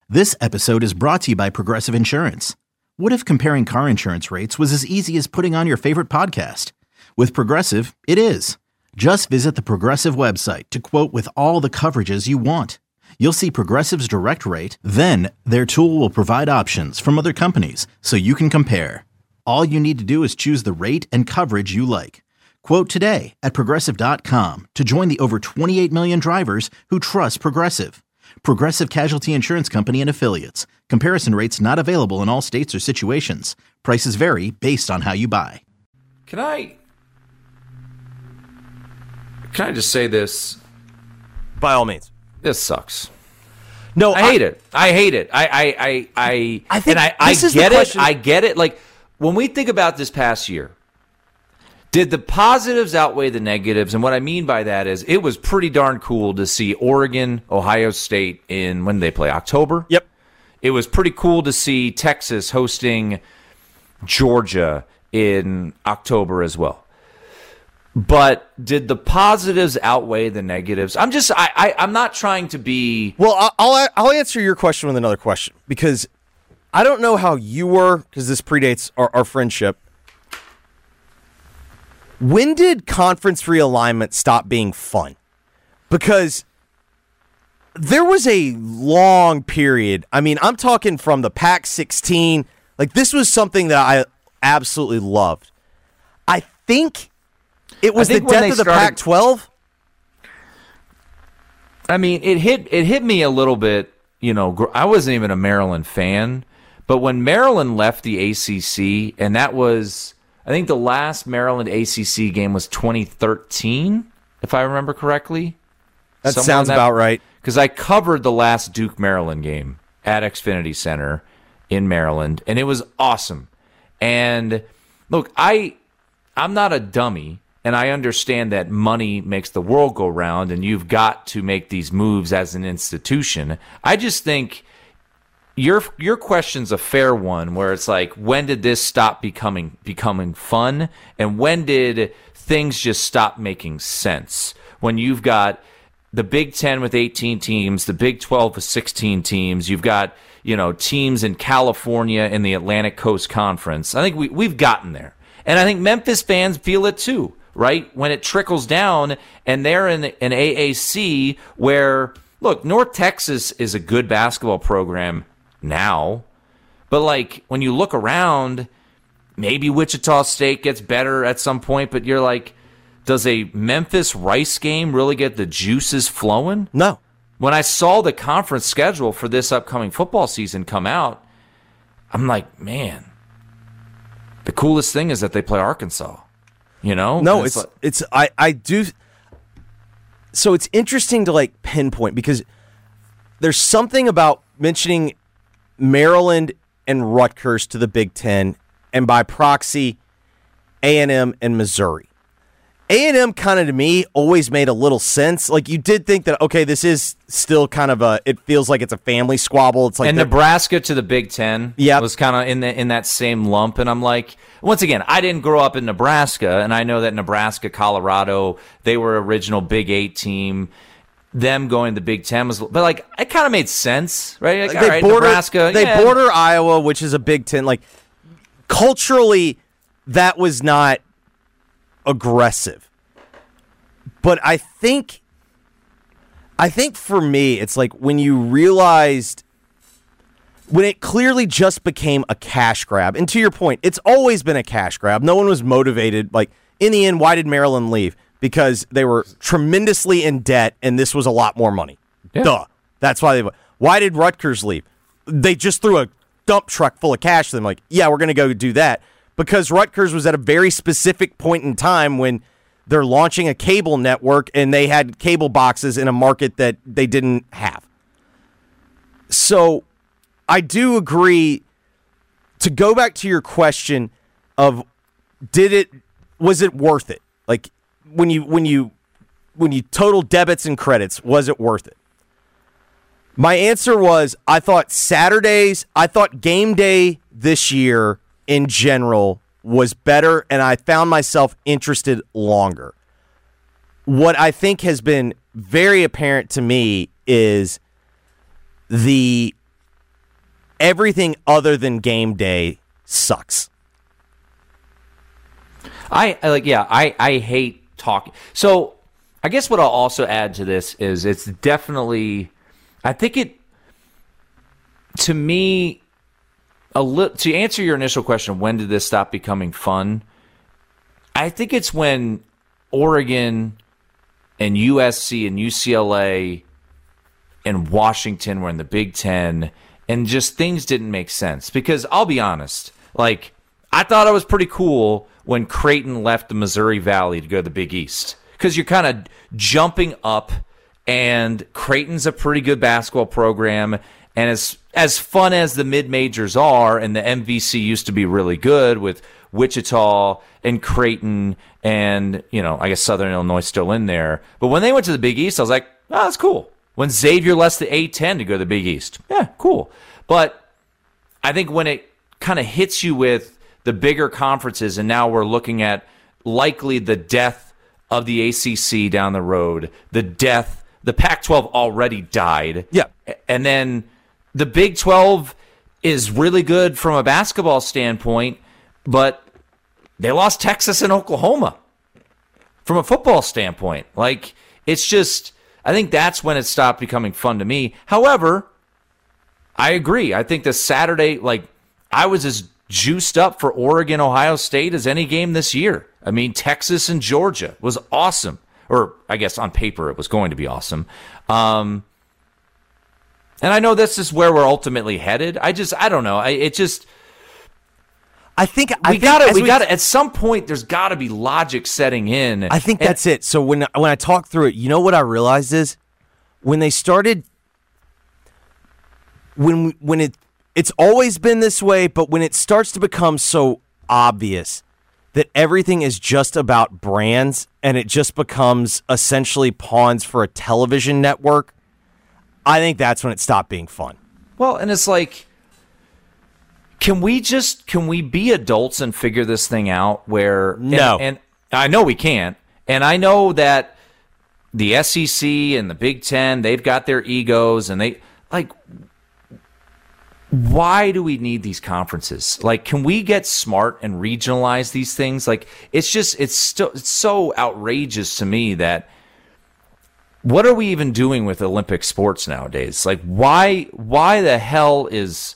This episode is brought to you by Progressive Insurance. What if comparing car insurance rates was as easy as putting on your favorite podcast? With Progressive, it is. Just visit the Progressive website to quote with all the coverages you want. You'll see Progressive's direct rate, then their tool will provide options from other companies so you can compare. All you need to do is choose the rate and coverage you like. Quote today at Progressive.com to join the over 28 million drivers who trust Progressive. Progressive Casualty Insurance Company and Affiliates. Comparison rates not available in all states or situations. Prices vary based on how you buy. Can I just say this? By all means. This sucks. No, I hate it. I hate it. I think I this is get the it. question. I get it. Like, when we think about this past year, did the positives outweigh the negatives? And what I mean by that is it was pretty darn cool to see Oregon, Ohio State in, when did they play? October? Yep. It was pretty cool to see Texas hosting Georgia in October as well. But did the positives outweigh the negatives? I'm not trying to be... Well, I'll answer your question with another question, because I don't know how you were, because this predates our friendship. When did conference realignment stop being fun? Because there was a long period. I mean, I'm talking from the Pac-16. Like, this was something that I absolutely loved. I think it was the death of the Pac-12. I mean, it hit me a little bit. You know, I wasn't even a Maryland fan, but when Maryland left the ACC, and that was... I think the last Maryland ACC game was 2013, if I remember correctly. That sounds about right. Because I covered the last Duke-Maryland game at Xfinity Center in Maryland, and it was awesome. And look, I'm not a dummy, and I understand that money makes the world go round, and you've got to make these moves as an institution. I just think... Your question's a fair one, where it's like, when did this stop becoming fun, and when did things just stop making sense? When you've got the Big Ten with 18 teams, the Big 12 with 16 teams, you've got teams in California in the Atlantic Coast Conference. I think we've gotten there, and I think Memphis fans feel it too, right? When it trickles down, and they're in an AAC where, look, North Texas is a good basketball program now, but like, when you look around, maybe Wichita State gets better at some point, but you're like, does a Memphis Rice game really get the juices flowing? No. When I saw the conference schedule for this upcoming football season come out, I'm like, man, the coolest thing is that they play Arkansas. No, I do. So it's interesting to like pinpoint, because there's something about mentioning Maryland and Rutgers to the Big Ten, and by proxy, A&M and Missouri. A&M kind of, to me, always made a little sense. Like, you did think that, okay, this is still kind of it feels like it's a family squabble. It's like, and Nebraska to the Big Ten was kind of in that same lump. And I'm like, once again, I didn't grow up in Nebraska, and I know that Nebraska, Colorado, they were original Big 8 team. Them going to the Big Ten was, but like, it kind of made sense, right? Like, all right, Nebraska. They border Iowa, which is a Big Ten. Like, culturally, that was not aggressive. But I think for me, it's like when you realized, when it clearly just became a cash grab. And to your point, it's always been a cash grab. No one was motivated. Like, in the end, why did Maryland leave? Because they were tremendously in debt, and this was a lot more money. Yeah. Duh. That's why they. Why did Rutgers leave? They just threw a dump truck full of cash to them. Like, yeah, we're going to go do that. Because Rutgers was at a very specific point in time when they're launching a cable network, and they had cable boxes in a market that they didn't have. So I do agree. To go back to your question of, was it worth it? Like, when you total debits and credits, was it worth it? My answer was, I thought game day this year in general was better, and I found myself interested longer. What I think has been very apparent to me is the everything other than game day sucks. I hate talking. So I guess what I'll also add to this is it's definitely, I think it, to me, to answer your initial question, when did this stop becoming fun? I think it's when Oregon and USC and UCLA and Washington were in the Big Ten, and just things didn't make sense. Because I'll be honest, like, I thought it was pretty cool when Creighton left the Missouri Valley to go to the Big East. Because you're kind of jumping up, and Creighton's a pretty good basketball program, and as fun as the mid-majors are, and the MVC used to be really good with Wichita and Creighton and, I guess Southern Illinois still in there. But when they went to the Big East, I was like, oh, that's cool. When Xavier left the A-10 to go to the Big East, yeah, cool. But I think when it kind of hits you with the bigger conferences, and now we're looking at likely the death of the ACC down the road, the Pac-12 already died. Yeah. And then the Big 12 is really good from a basketball standpoint, but they lost Texas and Oklahoma from a football standpoint. Like, it's just, I think that's when it stopped becoming fun to me. However, I agree. I think the Saturday, I was as juiced up for Oregon, Ohio State as any game this year. I mean, Texas and Georgia was awesome. Or I guess on paper it was going to be awesome. And I know this is where we're ultimately headed. I don't know. I think we gotta at some point there's gotta be logic setting in. I think that's it. So when I talk through it, you know what I realized is when they started, it's always been this way, but when it starts to become so obvious that everything is just about brands and it just becomes essentially pawns for a television network, I think that's when it stopped being fun. Well, and it's like, can we be adults and figure this thing out where no. And I know we can't. And I know that the SEC and the Big Ten, they've got their egos, and they why do we need these conferences? Like, can we get smart and regionalize these things? Like, it's so outrageous to me that what are we even doing with Olympic sports nowadays? Like, why the hell is,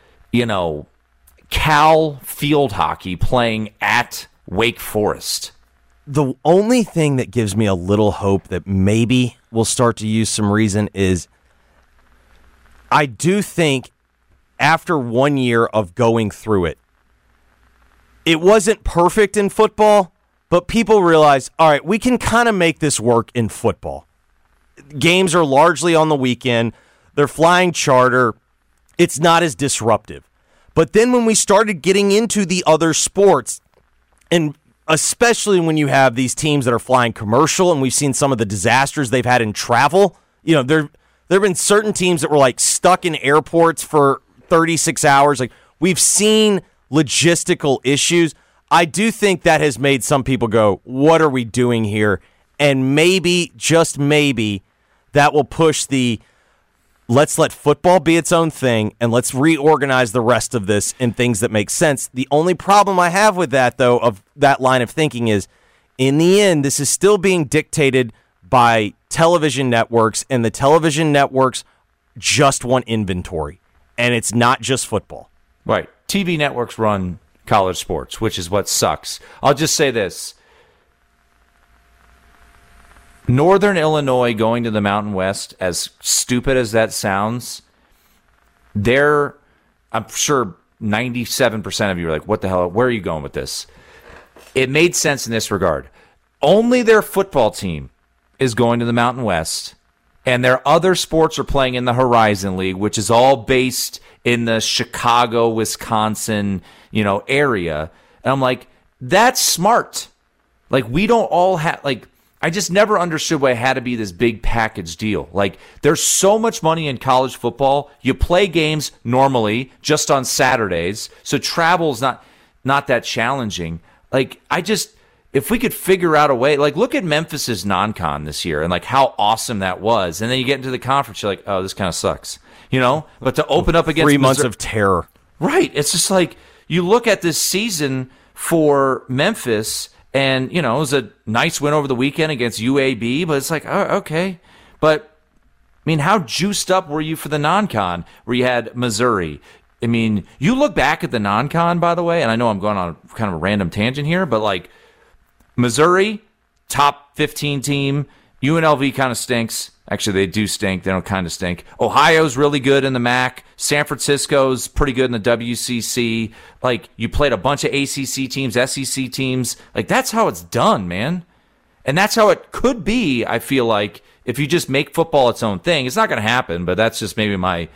Cal field hockey playing at Wake Forest? The only thing that gives me a little hope that maybe we'll start to use some reason is I do think after 1 year of going through it, it wasn't perfect in football, but people realized, all right, we can kind of make this work in football. Games are largely on the weekend. They're flying charter. It's not as disruptive. But then when we started getting into the other sports, and especially when you have these teams that are flying commercial, and we've seen some of the disasters they've had in travel, there have been certain teams that were stuck in airports for 36 hours. We've seen logistical issues. I do think that has made some people go, what are we doing here? And maybe, just maybe, that will push let's let football be its own thing, and let's reorganize the rest of this in things that make sense. The only problem I have with that, though, of that line of thinking is, in the end, this is still being dictated by television networks, and the television networks just want inventory, and it's not just football. Right. TV networks run college sports, which is what sucks. I'll just say this. Northern Illinois going to the Mountain West, as stupid as that sounds, I'm sure 97% of you are like, what the hell, where are you going with this? It made sense in this regard. Only their football team is going to the Mountain West, and their other sports are playing in the Horizon League, which is all based in the Chicago, Wisconsin, area. And I'm like, that's smart. We don't all have, I just never understood why it had to be this big package deal. There's so much money in college football. You play games normally just on Saturdays, so travel's not that challenging. It's if we could figure out a way, like look at Memphis's non-con this year and like how awesome that was. And then you get into the conference, you're like, oh, this kind of sucks, But to open up against 3 months of terror. Right. It's just like you look at this season for Memphis and, it was a nice win over the weekend against UAB, but it's like, oh, okay. But, how juiced up were you for the non-con where you had Missouri? You look back at the non-con, by the way, and I know I'm going on kind of a random tangent here, but like Missouri, top 15 team. UNLV kind of stinks. Actually, they do stink. They don't kind of stink. Ohio's really good in the MAC. San Francisco's pretty good in the WCC. Like, you played a bunch of ACC teams, SEC teams. Like, that's how it's done, man. And that's how it could be, I feel like, if you just make football its own thing. It's not going to happen, but that's just maybe my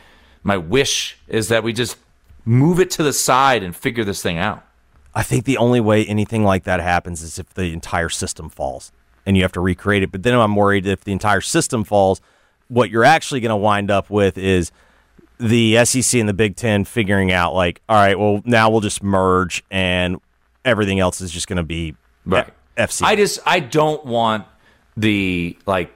wish is that we just move it to the side and figure this thing out. I think the only way anything like that happens is if the entire system falls and you have to recreate it. But then I'm worried if the entire system falls, what you're actually going to wind up with is the SEC and the Big Ten figuring out like, all right, well, now we'll just merge and everything else is just going to be right. FC. I don't want the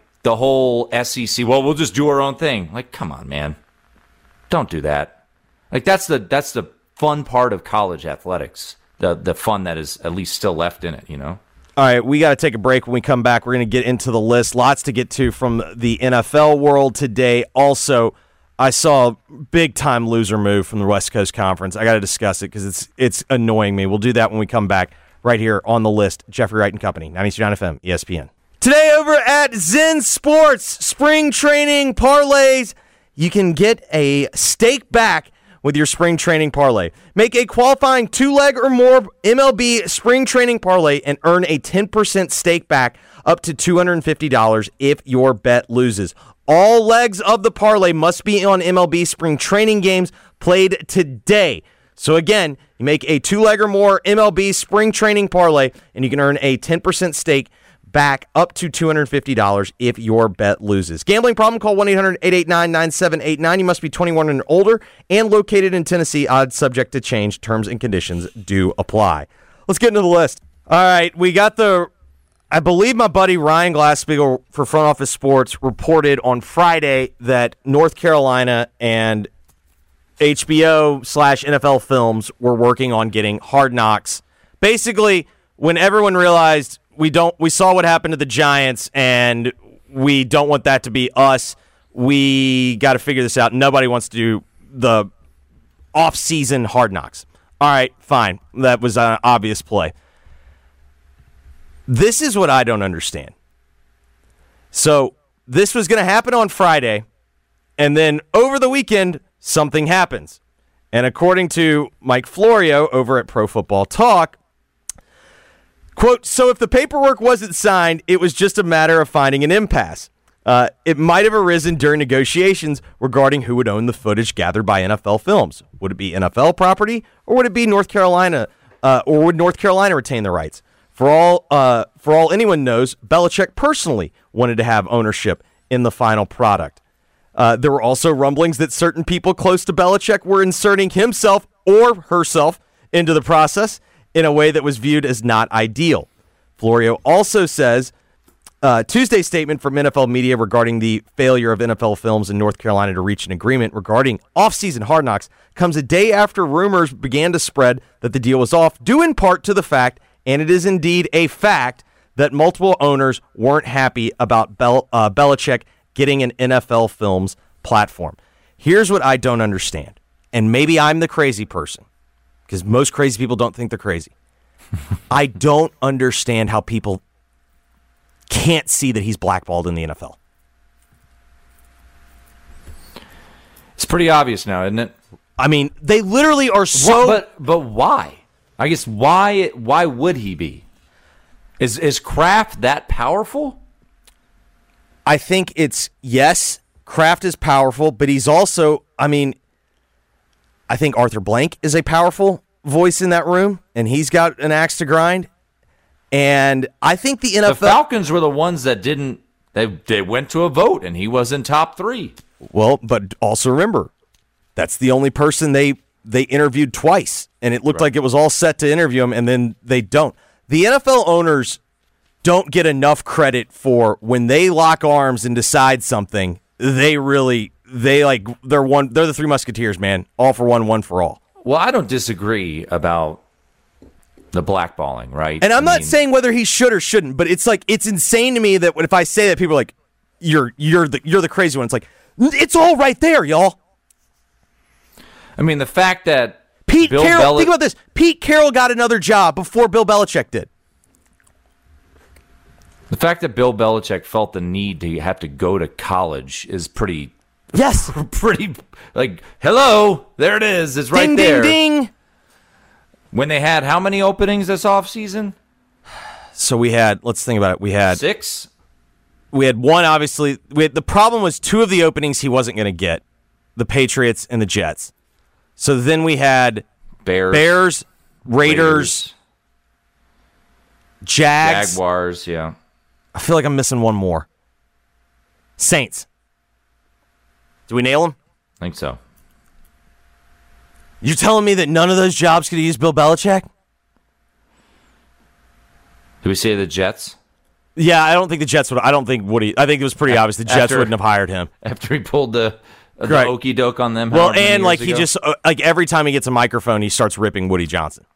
whole SEC, well, we'll just do our own thing. Like, come on, man. Don't do that. Like, that's the fun part of college athletics. The fun that is at least still left in it, All right, we got to take a break. When we come back, we're going to get into the list. Lots to get to from the NFL world today. Also, I saw a big-time loser move from the West Coast Conference. I got to discuss it because it's annoying me. We'll do that when we come back right here on the list. Jeffrey Wright and Company, 92.9 FM, ESPN. Today over at Zen Sports, spring training parlays. You can get a stake back with your spring training parlay. Make a qualifying 2-leg or more MLB spring training parlay and earn a 10% stake back up to $250 if your bet loses. All legs of the parlay must be on MLB spring training games played today. So again, you make a 2-leg or more MLB spring training parlay and you can earn a 10% stake back up to $250 if your bet loses. Gambling problem? Call 1-800-889-9789. You must be 21 and older and located in Tennessee. Odds subject to change. Terms and conditions do apply. Let's get into the list. All right, we got I believe my buddy Ryan Glasspiegel for Front Office Sports reported on Friday that North Carolina and HBO/NFL Films were working on getting Hard Knocks. Basically, when everyone realized we saw what happened to the Giants, and we don't want that to be us. We got to figure this out. Nobody wants to do the off-season Hard Knocks. All right, fine. That was an obvious play. This is what I don't understand. So this was going to happen on Friday, and then over the weekend, something happens. And according to Mike Florio over at Pro Football Talk, quote, so if the paperwork wasn't signed, it was just a matter of finding an impasse. It might have arisen during negotiations regarding who would own the footage gathered by NFL Films. Would it be NFL property, or would it be North Carolina, or would North Carolina retain the rights? For all anyone knows, Belichick personally wanted to have ownership in the final product. There were also rumblings that certain people close to Belichick were inserting himself or herself into the process in a way that was viewed as not ideal. Florio also says Tuesday's statement from NFL media regarding the failure of NFL Films in North Carolina to reach an agreement regarding off-season Hard Knocks comes a day after rumors began to spread that the deal was off, due in part to the fact, and it is indeed a fact, that multiple owners weren't happy about Belichick getting an NFL Films platform. Here's what I don't understand, and maybe I'm the crazy person, because most crazy people don't think they're crazy. I don't understand how people can't see that he's blackballed in the NFL. It's pretty obvious now, isn't it? I mean, they literally are so... But why? I guess why would he be? Is Kraft that powerful? I think it's, yes, Kraft is powerful, but he's also, I think Arthur Blank is a powerful voice in that room, and he's got an axe to grind. And I think the NFL... The Falcons were the ones that didn't... They went to a vote, and he was in top 3. Well, but also remember, that's the only person they interviewed twice, and it looked like it was all set to interview him, and then they don't. the NFL owners don't get enough credit for when they lock arms and decide something. They're the Three Musketeers, man. All for one for all. Well, I don't disagree about the blackballing, right? And I'm not saying whether he should or shouldn't, but it's insane to me that if I say that, people are like, you're the crazy one. It's like, it's all right there, y'all. I mean, the fact that Pete Carroll, think about this. Pete Carroll got another job before Bill Belichick did. The fact that Bill Belichick felt the need to have to go to college is pretty, like, hello, there it is. It's right there. Ding, ding. When they had how many openings this offseason? So let's think about it. We had 6. We had one, obviously. The problem was 2 of the openings he wasn't going to get, the Patriots and the Jets. So then we had Bears, Raiders, Jaguars, yeah. I feel like I'm missing one more. Saints. Do we nail them? I think so. You're telling me that none of those jobs could have used Bill Belichick? Do we say the Jets? Yeah, I don't think the Jets would. I think it was pretty obvious the Jets wouldn't have hired him. After he pulled the okey doke on them. Well, and like he just every time he gets a microphone, he starts ripping Woody Johnson.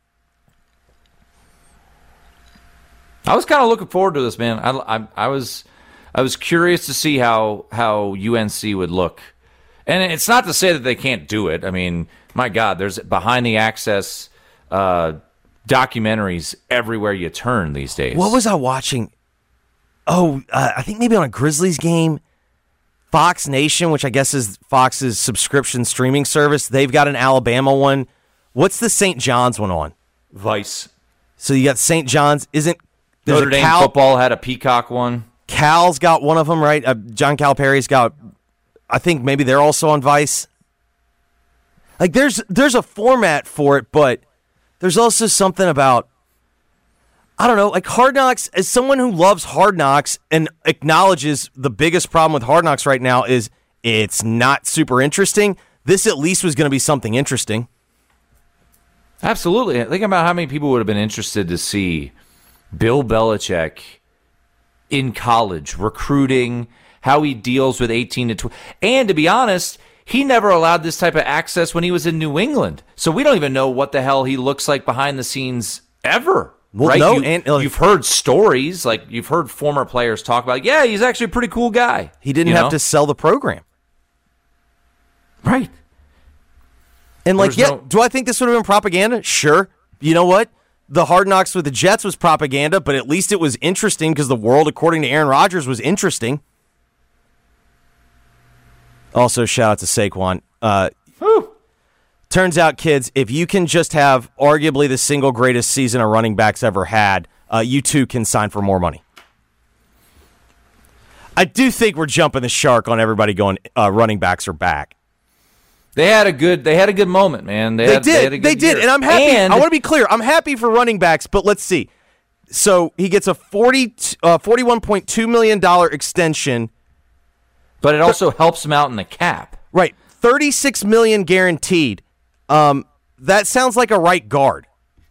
I was kind of looking forward to this, man. I was curious to see how UNC would look, and it's not to say that they can't do it. I mean, my God, there's behind the access documentaries everywhere you turn these days. What was I watching? Oh, I think maybe on a Grizzlies game. Fox Nation, which I guess is Fox's subscription streaming service, they've got an Alabama one. What's the St. John's one on? Vice. So you got St. John's. Notre Dame football had a Peacock one. Cal's got one of them, right? John Calipari's got. I think maybe they're also on Vice. Like there's a format for it, but there's also something about, I don't know, like Hard Knocks. As someone who loves Hard Knocks and acknowledges the biggest problem with Hard Knocks right now is it's not super interesting, this at least was going to be something interesting. Absolutely. Think about how many people would have been interested to see Bill Belichick in college, recruiting, how he deals with 18 to 20. And to be honest, he never allowed this type of access when he was in New England. So we don't even know what the hell he looks like behind the scenes ever. Well, right? No, you've heard stories, like you've heard former players talk about, yeah, he's actually a pretty cool guy. He didn't have to sell the program. Right. And do I think this would have been propaganda? Sure. You know what? The Hard Knocks with the Jets was propaganda, but at least it was interesting because the world, according to Aaron Rodgers, was interesting. Also, shout out to Saquon. Turns out, kids, if you can just have arguably the single greatest season a running back's ever had, you too can sign for more money. I do think we're jumping the shark on everybody going running backs are back. They had a good moment, man. They did, and I'm happy. I want to be clear. I'm happy for running backs, but let's see. So he gets a $41.2 million extension, but it also helps him out in the cap. Right, $36 million guaranteed. That sounds like a right guard.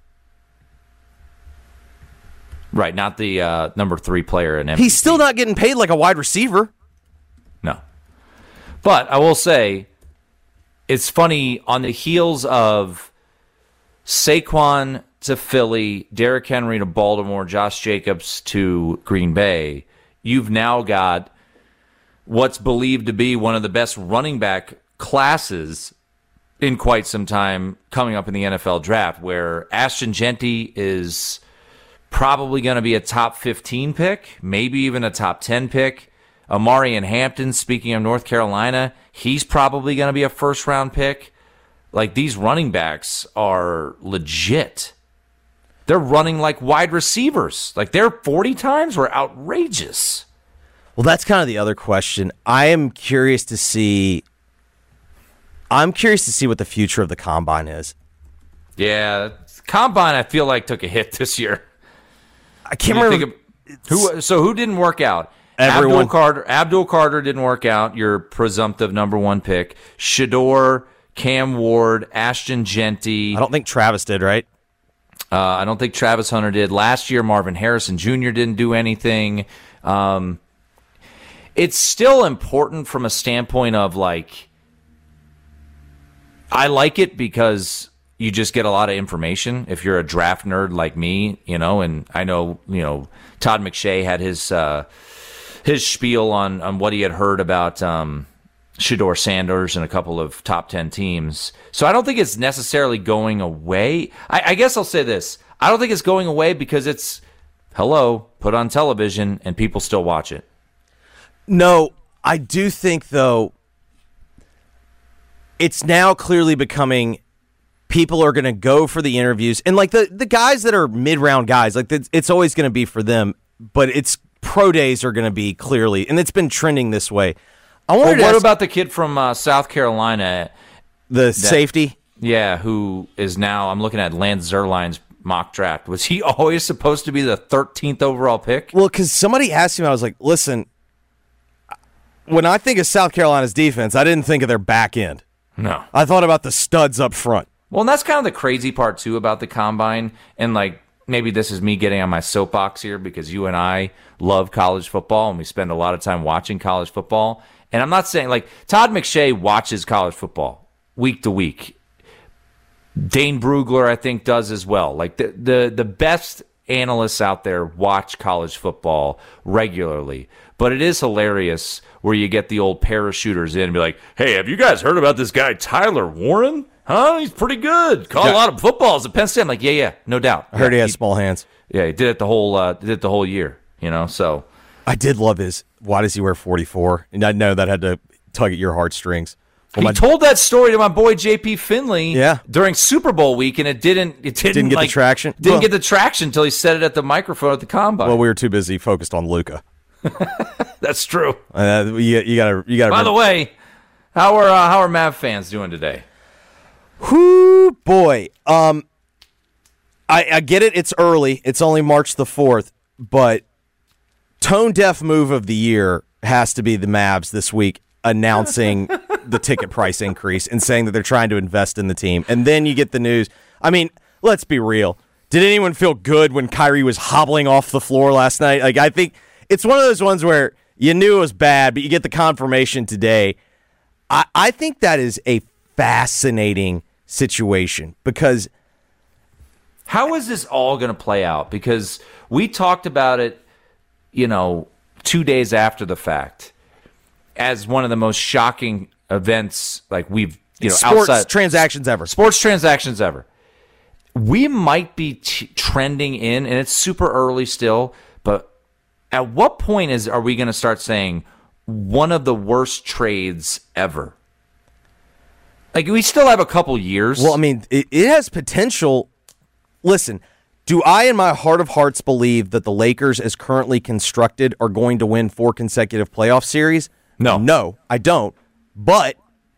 Right, not the number 3 player in MVP. He's still not getting paid like a wide receiver. No, but I will say, it's funny, on the heels of Saquon to Philly, Derrick Henry to Baltimore, Josh Jacobs to Green Bay, you've now got what's believed to be one of the best running back classes in quite some time coming up in the NFL draft, where Ashton Jeanty is probably going to be a top 15 pick, maybe even a top 10 pick. Amarian Hampton, speaking of North Carolina, he's probably going to be a first-round pick. Like, these running backs are legit. They're running like wide receivers. Like, their 40 times were outrageous. Well, that's kind of the other question. I'm curious to see what the future of the Combine is. Yeah, Combine, I feel like, took a hit this year. I can't remember. Who didn't work out? Everyone. Abdul Carter didn't work out, your presumptive number 1 pick. Shador, Cam Ward, Ashton Jeanty. I don't think Travis did, right? I don't think Travis Hunter did. Last year, Marvin Harrison Jr. didn't do anything. It's still important from a standpoint of, like, I like it because you just get a lot of information if you're a draft nerd like me, and I know, Todd McShay had his spiel on what he had heard about Shedeur Sanders and a couple of top 10 teams. So I don't think it's necessarily going away. I guess I'll say this. I don't think it's going away because it's, put on television and people still watch it. No, I do think, though, it's now clearly becoming people are going to go for the interviews. And, like, the guys that are mid-round guys, like, it's always going to be for them. But it's pro days are going to be clearly, and it's been trending this way. What about the kid from South Carolina? Safety? Yeah, who is now, I'm looking at Lance Zierlein's mock draft. Was he always supposed to be the 13th overall pick? Well, because somebody asked him, I was like, listen, when I think of South Carolina's defense, I didn't think of their back end. No. I thought about the studs up front. Well, and that's kind of the crazy part, too, about the Combine. And, like, maybe this is me getting on my soapbox here because you and I love college football and we spend a lot of time watching college football. And I'm not saying, like, Todd McShay watches college football week to week. Dane Brugler, I think, does as well. Like, the best analysts out there watch college football regularly. But it is hilarious where you get the old parachuters in and be like, hey, have you guys heard about this guy Tyler Warren? Huh? He's pretty good. Caught a lot of footballs at Penn State. I'm like, yeah, no doubt. I heard he has small hands. Yeah, he did it the whole year, so. I did love his, why does he wear 44? And I know that had to tug at your heartstrings. Well, he told that story to my boy J.P. Finley during Super Bowl week, and it didn't get the traction. Didn't get the traction until he said it at the microphone at the Combine. Well, we were too busy focused on Luka. That's true. You gotta. By the way, how are Mav fans doing today? Whoo, boy. I get it. It's early. It's only March the 4th, but tone deaf move of the year has to be the Mavs this week announcing the ticket price increase and saying that they're trying to invest in the team. And then you get the news. I mean, let's be real. Did anyone feel good when Kyrie was hobbling off the floor last night? Like, I think it's one of those ones where you knew it was bad, but you get the confirmation today. I think that is a fascinating situation because how is this all going to play out? Because we talked about it, 2 days after the fact as one of the most shocking events, like we've, sports transactions ever. We might be trending in, and it's super early still, but at what point are we going to start saying one of the worst trades ever? Like, we still have a couple years. Well, I mean, it has potential. Listen, do I in my heart of hearts believe that the Lakers, as currently constructed, are going to win 4 consecutive playoff series? No, I don't. But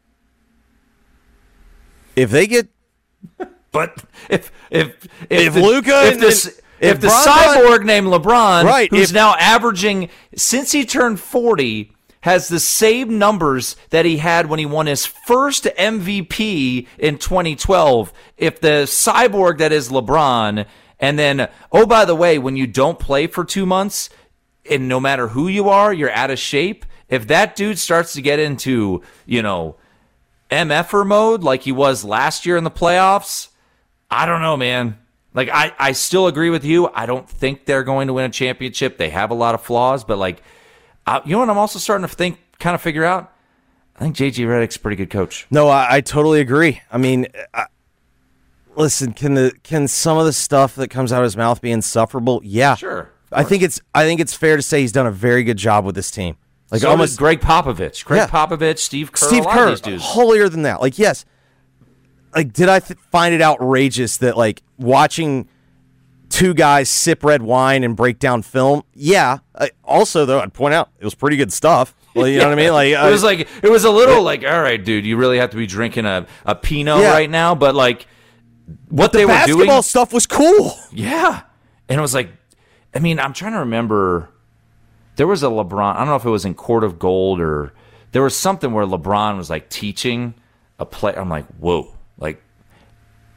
if they get... But if Luka... If the cyborg named LeBron, right, who's now averaging, since he turned 40, has the same numbers that he had when he won his first MVP in 2012, if the cyborg that is LeBron, and then, oh, by the way, when you don't play for 2 months, and no matter who you are, you're out of shape, if that dude starts to get into, MFer mode like he was last year in the playoffs, I don't know, man. Like, I still agree with you. I don't think they're going to win a championship. They have a lot of flaws, but, like, you know what I'm also starting to figure out? I think J.J. Redick's a pretty good coach. No, I totally agree. I mean, listen, can some of the stuff that comes out of his mouth be insufferable? Yeah. Sure. I think it's fair to say he's done a very good job with this team. Like, so almost Greg Popovich. Popovich, Steve Kerr, a lot of these dudes. Holier than that. Like, yes. Like, did I find it outrageous that, like, watching 2 guys sip red wine and break down film? Yeah. Also, though, I'd point out it was pretty good stuff. Well, you know what I mean? Like, it was a little like, all right, dude, you really have to be drinking a Pinot right now. But, like, what they were doing, basketball stuff was cool. Yeah, and it was like, I mean, I'm trying to remember. There was a LeBron. I don't know if it was in Court of Gold or there was something where LeBron was like teaching a play. I'm like, whoa, like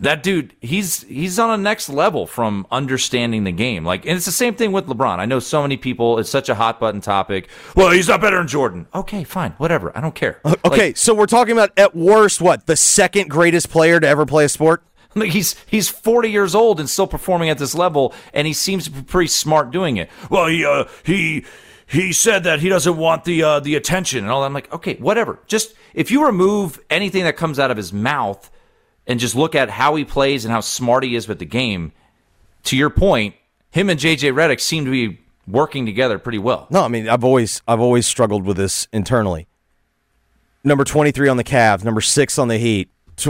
That dude, he's on a next level from understanding the game. Like, and it's the same thing with LeBron. I know so many people, it's such a hot button topic. Well, he's not better than Jordan. Okay, fine, whatever. I don't care. Okay, like, so we're talking about, at worst, what, the second greatest player to ever play a sport? Like he's 40 years old and still performing at this level, and he seems to be pretty smart doing it. Well, he said that he doesn't want the attention and all that. I'm like, okay, whatever. Just if you remove anything that comes out of his mouth and just look at how he plays and how smart he is with the game, to your point, him and JJ Redick seem to be working together pretty well. No, I mean, I've always struggled with this internally. Number 23 on the Cavs, number 6 on the Heat,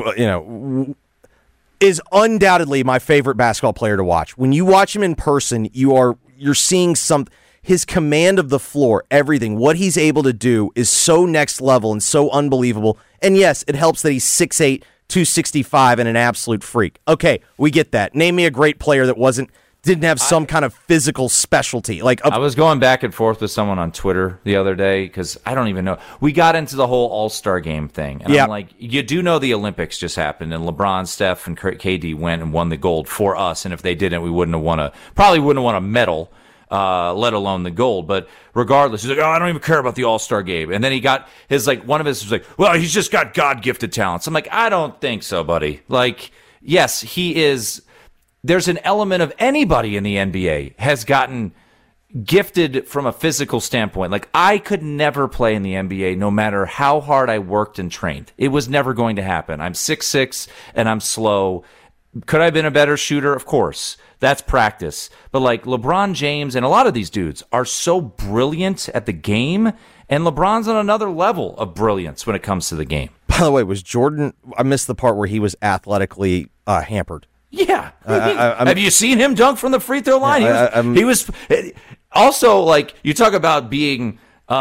is undoubtedly my favorite basketball player to watch. When you watch him in person, you're seeing his command of the floor, everything, what he's able to do is so next level and so unbelievable. And yes, it helps that he's 6'8", 265 and an absolute freak. Okay, we get that. Name me a great player that didn't have some kind of physical specialty. I was going back and forth with someone on Twitter the other day because I don't even know. We got into the whole All-Star game thing. And I'm like, you do know the Olympics just happened, and LeBron, Steph, and KD went and won the gold for us. And if they didn't, we probably wouldn't have won a medal, let alone the gold. But regardless, he's like, oh, I don't even care about the All-Star game. And then he got one of his was like, well, he's just got God-gifted talents. I'm like, I don't think so, buddy. Like, yes, he is. There's an element of anybody in the NBA has gotten gifted from a physical standpoint. Like, I could never play in the NBA no matter how hard I worked and trained. It was never going to happen. I'm 6'6", and I'm slow. Could I have been a better shooter? Of course. That's practice. But like LeBron James and a lot of these dudes are so brilliant at the game, and LeBron's on another level of brilliance when it comes to the game. By the way, was Jordan, I missed the part where he was athletically hampered. Yeah. Have you seen him dunk from the free throw line? He was also, like, you talk about being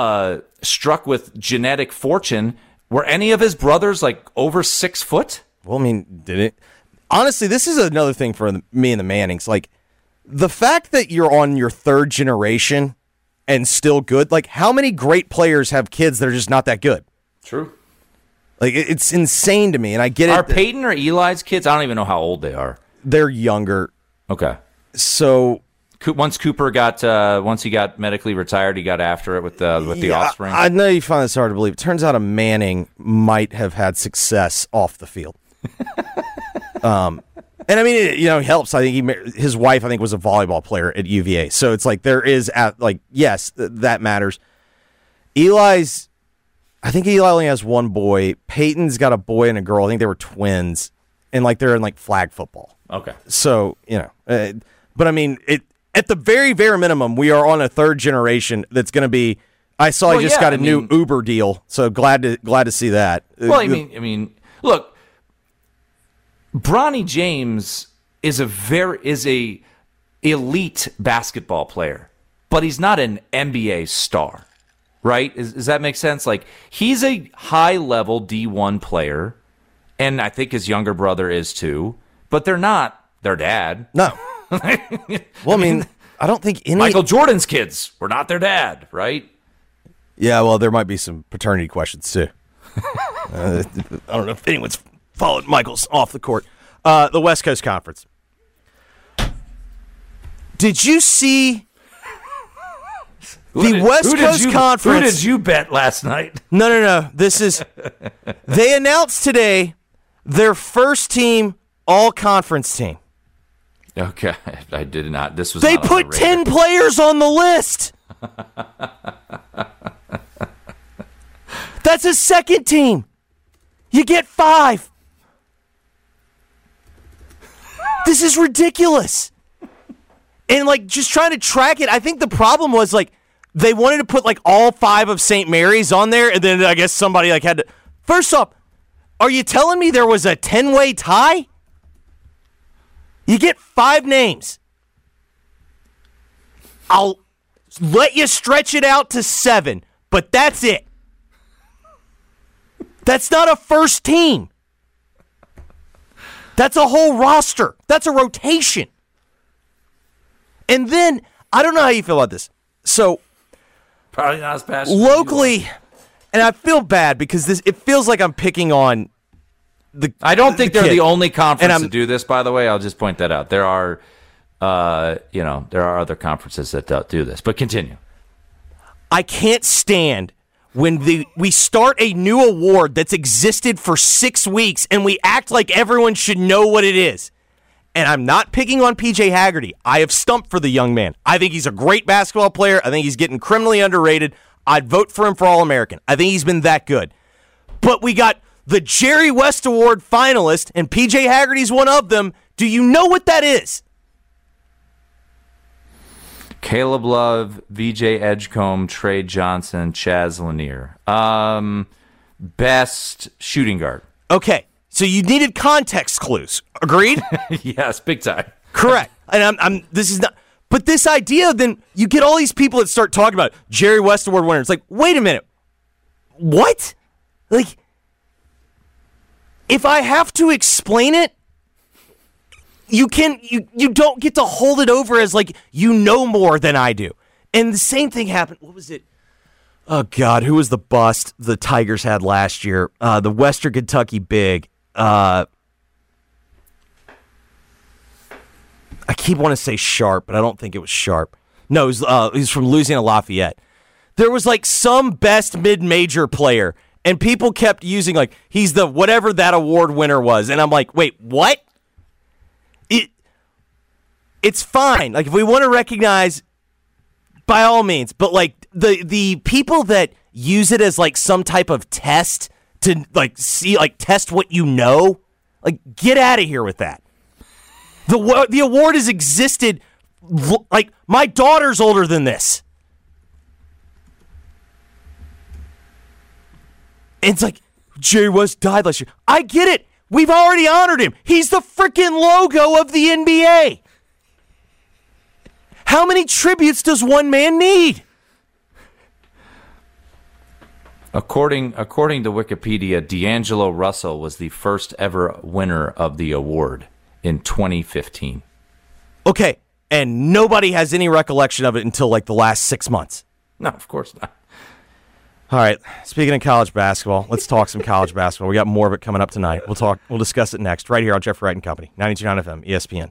struck with genetic fortune. Were any of his brothers like over 6 foot? Well, I mean, did it? Honestly, this is another thing for me and the Mannings. Like, the fact that you're on your 3rd generation and still good, like, how many great players have kids that are just not that good? True. Like, it's insane to me, and I get it. Are Peyton or Eli's kids? I don't even know how old they are. They're younger. Okay. So once he got medically retired, he got after it with the offspring. I know you find this hard to believe. It turns out a Manning might have had success off the field. And I mean, it helps. I think his wife, was a volleyball player at UVA. So it's like there is, yes, that matters. I think Eli only has one boy. Peyton's got a boy and a girl. I think they were twins. And they're in flag football. Okay. So, but I mean, at the very, very minimum, we are on a 3rd generation that's going to be, he just got a new Uber deal. So glad to see that. Well, I mean, look, Bronny James is a elite basketball player, but he's not an NBA star, right? Does that make sense? Like, he's a high-level D1 player, and I think his younger brother is too, but they're not their dad. No. Well, I mean, I don't think any... Michael Jordan's kids were not their dad, right? Yeah, well, there might be some paternity questions, too. I don't know if anyone's followed Michael's off the court. The West Coast Conference. Did you see the West Coast Conference? Who did you bet last night? No. They announced today their first team all-conference team. Okay, I did not. This was They put 10 players on the list. That's a second team. You get 5. This is ridiculous. And just trying to track it, I think the problem was they wanted to put all 5 of St. Mary's on there, and then I guess somebody had to. First off, are you telling me there was a 10-way tie? You get 5 names. I'll let you stretch it out to 7, but that's it. That's not a first team. That's a whole roster. That's a rotation. And then, I don't know how you feel about this. So, probably not as passionate. Locally, and I feel bad because it feels like I'm picking on I don't think they're kid. the only conference And to do this, by the way. I'll just point that out. There are, there are other conferences that don't do this. But continue. I can't stand when we start a new award that's existed for 6 weeks and we act like everyone should know what it is. And I'm not picking on PJ Haggerty. I have stumped for the young man. I think he's a great basketball player. I think he's getting criminally underrated. I'd vote for him for All-American. I think he's been that good. But we got the Jerry West Award finalist, and PJ Haggerty's one of them. Do you know what that is? Caleb Love, VJ Edgecombe, Trey Johnson, Chaz Lanier. Best shooting guard. Okay, so you needed context clues. Agreed? Yes, big time. Correct. And I'm this is not, but this idea, then you get all these people that start talking about Jerry West Award winner. It's like, wait a minute. What? Like, if I have to explain it, you don't get to hold it over as like you know more than I do. And the same thing happened. What was it? Oh God, who was the bust the Tigers had last year? The Western Kentucky big. I keep wanting to say Sharp, but I don't think it was Sharp. No, he was from Louisiana Lafayette. There was like some best mid-major player, and people kept using like he's the whatever that award winner was, and I'm like, wait, what? It's fine. Like if we want to recognize, by all means, but like the people that use it as like some type of test to like see like test what you know, like get out of here with that. The award has existed. Like my daughter's older than this. And it's like Jerry West died last year. I get it. We've already honored him. He's the freaking logo of the NBA. How many tributes does one man need? According to Wikipedia, D'Angelo Russell was the first ever winner of the award in 2015. Okay, and nobody has any recollection of it until like the last 6 months. No, of course not. All right, speaking of college basketball, let's talk some college basketball. We got more of it coming up tonight. We'll discuss it next, right here on Jeff Wright and Company, 92.9 FM, ESPN.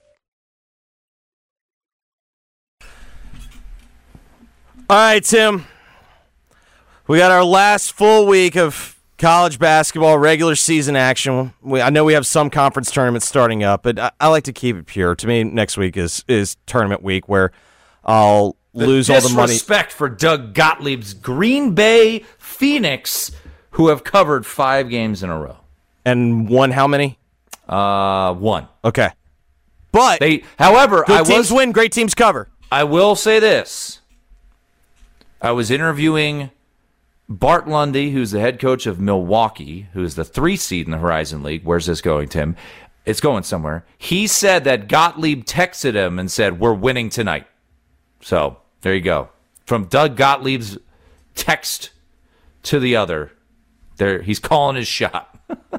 All right, Tim. We got our last full week of college basketball regular season action. I know we have some conference tournaments starting up, but I like to keep it pure. To me, next week is tournament week where I'll lose all the money. Disrespect for Doug Gottlieb's Green Bay Phoenix, who have covered 5 games in a row. And won how many? 1. Okay. But however, good teams win, great teams cover. I will say this. I was interviewing Bart Lundy, who's the head coach of Milwaukee, who's the 3 seed in the Horizon League. Where's this going, Tim? It's going somewhere. He said that Gottlieb texted him and said, "We're winning tonight." So there you go. From Doug Gottlieb's text to the other, there he's calling his shot.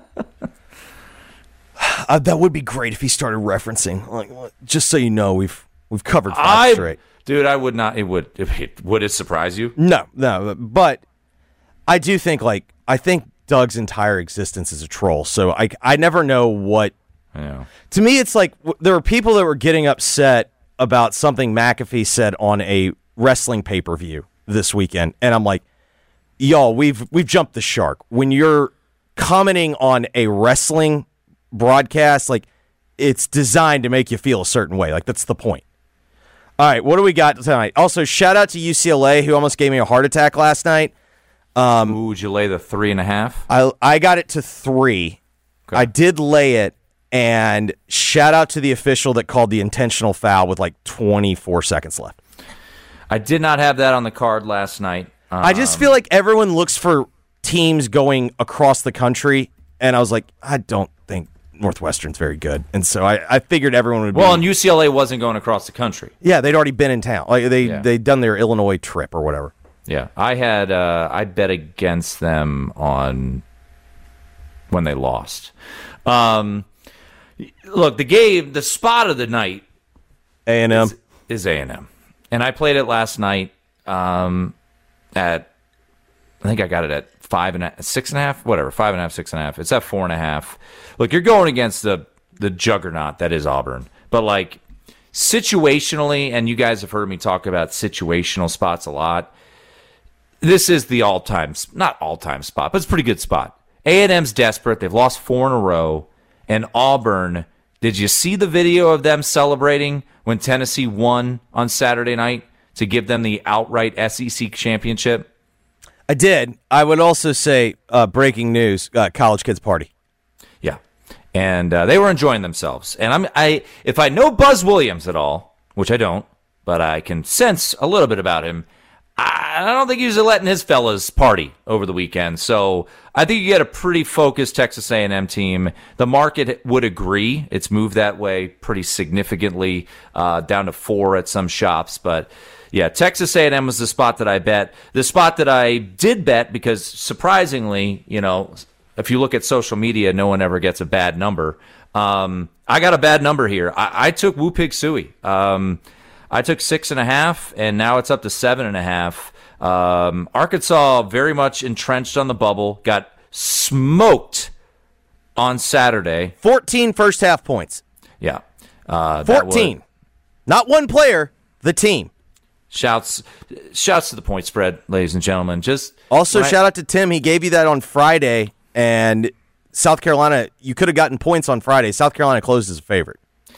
That would be great if he started referencing. Like, just so you know, we've covered 5 straight. Dude, I would not. Would it surprise you? No. But I do think I think Doug's entire existence is a troll. So I never know what. Yeah. To me, it's like there were people that were getting upset about something McAfee said on a wrestling pay-per-view this weekend, and I'm like, y'all, we've jumped the shark. When you're commenting on a wrestling broadcast, like it's designed to make you feel a certain way. Like that's the point. All right, what do we got tonight? Also, shout out to UCLA, who almost gave me a heart attack last night. Would you lay the 3.5? I got it to 3. Okay. I did lay it, and shout out to the official that called the intentional foul with like 24 seconds left. I did not have that on the card last night. I just feel like everyone looks for teams going across the country, and I was like, I don't think Northwestern's very good, and so I figured everyone would be. Well, and UCLA wasn't going across the country. Yeah, they'd already been in town. Like they'd done their Illinois trip or whatever. Yeah, I bet against them on when they lost. Look, the spot of the night, A&M is A&M, and I played it last night. I think I got it at 5.5, 6.5, whatever, 5.5, 6.5. It's at 4.5. Look, you're going against the juggernaut that is Auburn, but like situationally, and you guys have heard me talk about situational spots a lot. This is the not all-time spot, but it's a pretty good spot. A&M's desperate. They've lost 4 in a row, and Auburn. Did you see the video of them celebrating when Tennessee won on Saturday night to give them the outright SEC championship? I did. I would also say, breaking news, college kids party. Yeah, and they were enjoying themselves. And if I know Buzz Williams at all, which I don't, but I can sense a little bit about him, I don't think he was letting his fellas party over the weekend. So I think you get a pretty focused Texas A&M team. The market would agree. It's moved that way pretty significantly, down to 4 at some shops, but. Yeah, Texas A&M was the spot that I bet. The spot that I did bet, because surprisingly, if you look at social media, no one ever gets a bad number. I got a bad number here. I took Woo Pig Sooie. I took 6.5, and now it's up to 7.5. Arkansas very much entrenched on the bubble. Got smoked on Saturday. 14 first half points. Yeah. 14. Not one player, the team. Shouts to the point spread, ladies and gentlemen. Shout out to Tim. He gave you that on Friday, and South Carolina, you could have gotten points on Friday. South Carolina closed as a favorite.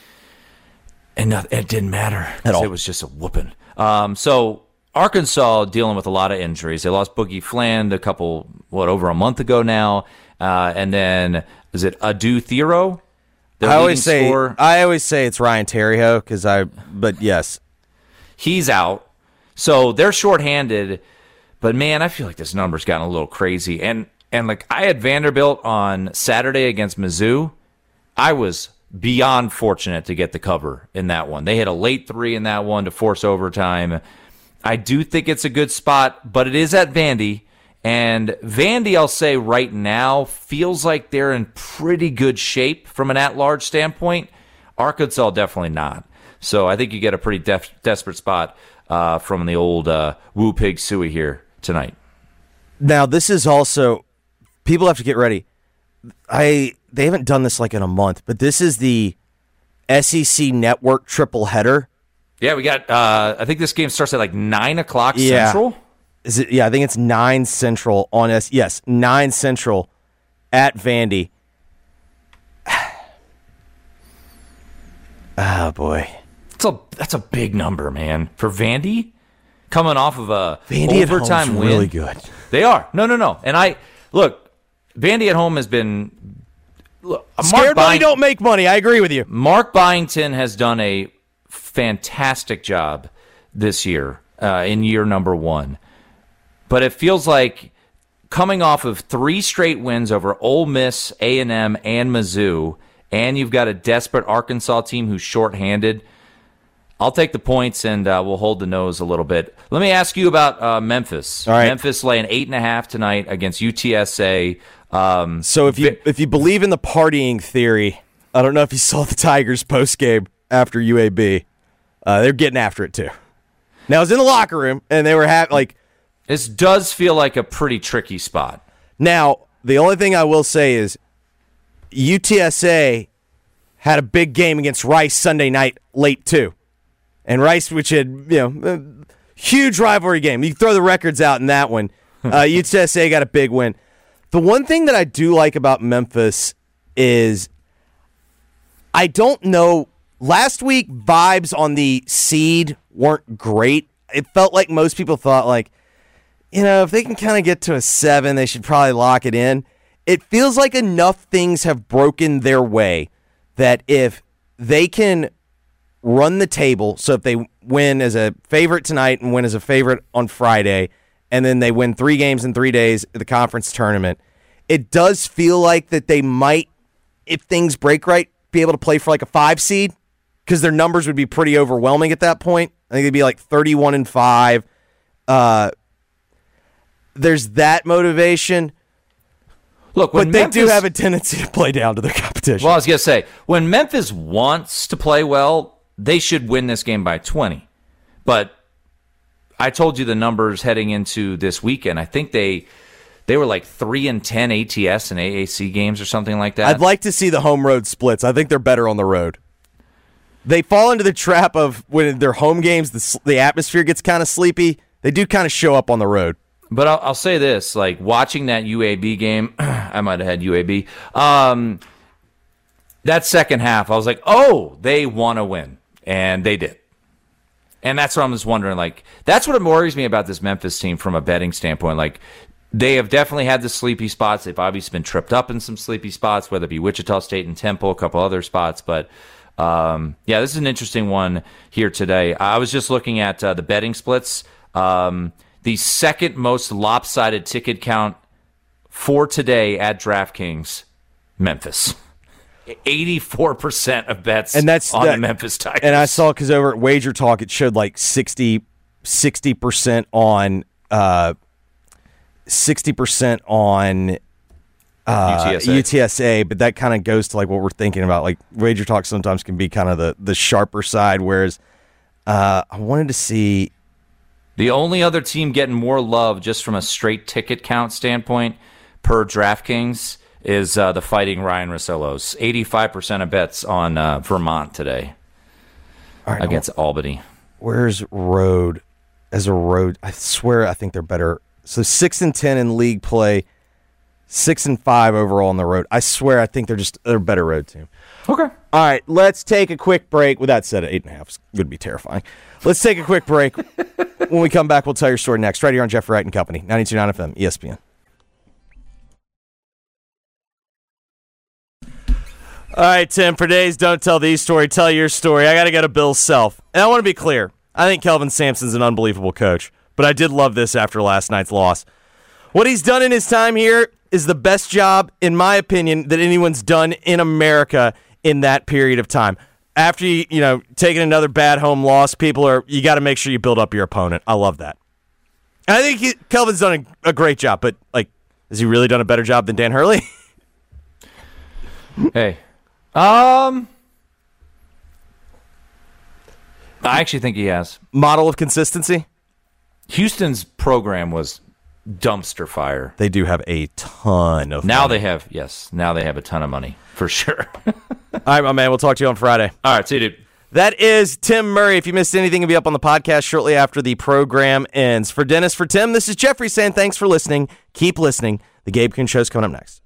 And it didn't matter at all. It was just a whooping. So Arkansas dealing with a lot of injuries. They lost Boogie Fland over a month ago now. And then, is it Adu Thero? I always say it's Ryan Terriho, but yes. He's out. So they're shorthanded, but man, I feel like this number's gotten a little crazy. And like I had Vanderbilt on Saturday against Mizzou. I was beyond fortunate to get the cover in that one. They hit a late 3 in that one to force overtime. I do think it's a good spot, but it is at Vandy. And Vandy, I'll say right now, feels like they're in pretty good shape from an at-large standpoint. Arkansas, definitely not. So I think you get a pretty desperate spot from the old Woo Pig Sooie here tonight. Now, this is also, people have to get ready. They haven't done this like in a month, but this is the SEC Network triple header. Yeah, we got, I think this game starts at like 9 o'clock Central. Is it? Yeah, I think it's 9 Central on Yes, 9 Central at Vandy. Oh, boy. That's a big number, man. For Vandy, coming off of a Vandy overtime at home's win. Really good. They are. No. And look, Vandy at home has been scared money don't make money. I agree with you. Mark Byington has done a fantastic job this year, in year number 1. But it feels like coming off of 3 straight wins over Ole Miss, A&M, and Mizzou, and you've got a desperate Arkansas team who's shorthanded. I'll take the points, and we'll hold the nose a little bit. Let me ask you about Memphis. All right. Memphis laying 8.5 tonight against UTSA. So if you believe in the partying theory, I don't know if you saw the Tigers postgame after UAB. They're getting after it too. Now I was in the locker room, and they were This does feel like a pretty tricky spot. Now the only thing I will say is UTSA had a big game against Rice Sunday night late too. And Rice, which had, a huge rivalry game. You throw the records out in that one. UTSA got a big win. The one thing that I do like about Memphis is I don't know. Last week, vibes on the seed weren't great. It felt like most people thought, if they can kind of get to a 7, they should probably lock it in. It feels like enough things have broken their way that if they can run the table, so if they win as a favorite tonight and win as a favorite on Friday, and then they win 3 games in 3 days at the conference tournament, it does feel like that they might, if things break right, be able to play for a 5 seed, because their numbers would be pretty overwhelming at that point. I think they'd be 31-5. There's that motivation. Look, but they do have a tendency to play down to their competition. Well, I was going to say, when Memphis wants to play well, they should win this game by 20. But I told you the numbers heading into this weekend. I think they They were like 3-10 ATS and AAC games or something like that. I'd like to see the home road splits. I think they're better on the road. They fall into the trap of when they're home games, the atmosphere gets kind of sleepy. They do kind of show up on the road. But I'll say this, like watching that UAB game, I might have had UAB. That second half, I was like, oh, they want to win. And they did. And that's what I'm just wondering. Like, that's what worries me about this Memphis team from a betting standpoint. Like, they have definitely had the sleepy spots. They've obviously been tripped up in some sleepy spots, whether it be Wichita State and Temple, a couple other spots. But, yeah, this is an interesting one here today. I was just looking at the betting splits. The second most lopsided ticket count for today at DraftKings, Memphis. 84% of bets on the Memphis Tigers. And I saw, because over at Wager Talk, it showed like 60% on UTSA, but that kind of goes to like what we're thinking about. Like Wager Talk sometimes can be kind of the sharper side, whereas I wanted to see the only other team getting more love just from a straight ticket count standpoint per DraftKings is the Fighting Ryan Russillos. 85% of bets on Vermont today against Albany. Where's road? As a road, I swear I think they're better. So 6-10 in league play, 6-5 overall on the road. I swear I think they're a better road team. Okay. All right, let's take a quick break. With that said, 8.5 would be terrifying. Let's take a quick break. When we come back, we'll tell your story next, right here on Jeffrey Wright and Company, 92.9 FM, ESPN. All right, Tim, for today's Don't Tell These story, tell your story. I got to go to Bill's Self. And I want to be clear. I think Kelvin Sampson's an unbelievable coach, but I did love this after last night's loss. What he's done in his time here is the best job, in my opinion, that anyone's done in America in that period of time. After you taking another bad home loss, you got to make sure you build up your opponent. I love that. And I think Kelvin's done a great job, but has he really done a better job than Dan Hurley? Hey. I actually think he has. Model of consistency? Houston's program was dumpster fire. They do have a ton of now money. Now they have a ton of money, for sure. All right, my man. We'll talk to you on Friday. All right, see you, dude. That is Tim Murray. If you missed anything, it'll be up on the podcast shortly after the program ends. For Dennis, for Tim, this is Jeffrey saying thanks for listening. Keep listening. The Gabe Kuhn Show's coming up next.